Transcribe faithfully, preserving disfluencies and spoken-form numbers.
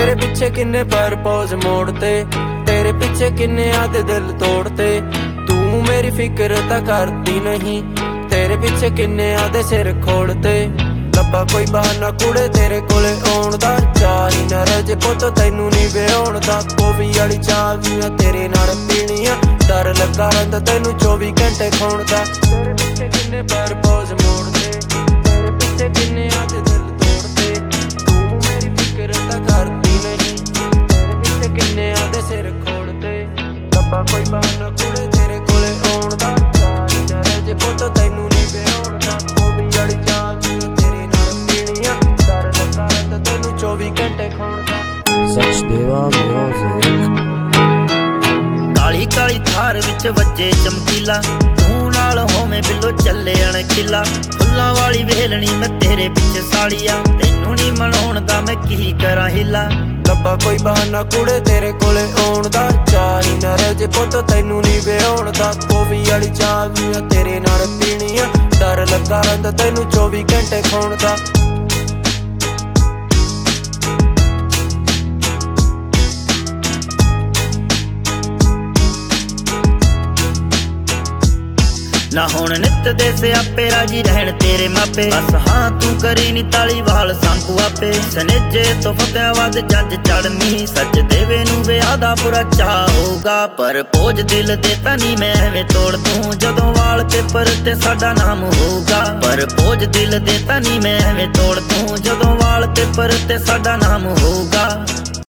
तेरे पिछे किन्ने परपोज मोड़ते, तेरे पिछे किन्ने आदे दिल तोड़ते। तू मेरी फिक्र ता करती नहीं, तेरे पिछे किन्ने आदे सिर खोड़ते। लब्बा कोई बहाना कुड़े तेरे कोले आउण दा, चाह ही ना रज पुत तैनू नी व्याहुण दा। कॉफी वाली चाह भी मैं तेरे नाल पीनी आ, डर लगा रहिंदा तैनू चौबी घंटे खोण दा। तेरे पिछे किन्ने परपोज मोड़ते, तेरे पिछे किन्ने आदे दिल तोड़ते। तू मेरी फिक्र ता करती नहीं, तेरे पिछे किन्ने आदे सिर खोड़ते। लब्बा कोई बहाना कुड़े तेरे कोले आउण दा, चाह ही ना रज पुत तैनू नी व्याहुण दा। कॉफी वाली चाह भी मैं तेरे नाल पीनी आ, डर लगा रहिंदा तैनू चौबी घंटे खोण दा। सचदेवा म्यूजिक। काली काली थार विच वज्जे चमकीला, तू नाल होवे बिल्लो चले अणखिला। फुल्लां वाली वेलणी मैं तेरे पिछे सालिया, तैनू नी मनाउण दा मैं की करा हिला। लब्बा कोई बहाना कुड़े तेरे कोले आउण दा, चाह ही ना रज पुत तैनू नी व्याहुण दा। कॉफी वाली चाह भी मैं तेरे नाल पीनी आ, डर लगा रहिंदा तैनू चौबी घंटे खोण दा। ना हुण नित दे सियापे राजी रहण तेरे मापे। बस हाँ तू करी नी ताली वाल सांकू आपे। सनेजे तो फतेह वध जज चढ़नी, सच देवे नू विआह दा पूरा चाह होगा। पर पोज दिल दे तनी मैं एवें तोड़ दूं, जदों वाल पेपर ते साडा नाम होगा। पर पोज दिल दे तनी मैं एवें तोड़ दूं, जदों वाल पेपर ते साडा नाम होगा।